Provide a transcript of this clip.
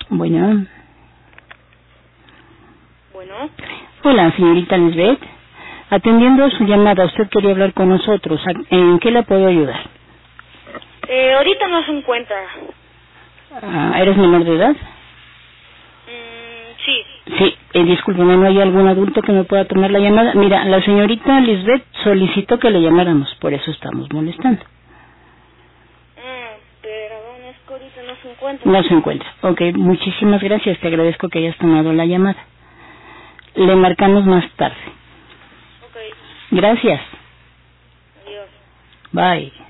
Bueno. Bueno. Hola, señorita Lisbeth. Atendiendo su llamada, usted quería hablar con nosotros. ¿En qué le puedo ayudar? Ahorita no se encuentra. ¿Eres menor de edad? Sí. Sí, discúlpeme, ¿no hay algún adulto que me pueda tomar la llamada? Mira, la señorita Lisbeth solicitó que le llamáramos, por eso estamos molestando. Perdón, es que ahorita no se encuentra. No se encuentra. Ok, muchísimas gracias, te agradezco que hayas tomado la llamada. Le marcamos más tarde. Ok. Gracias. Adiós. Bye.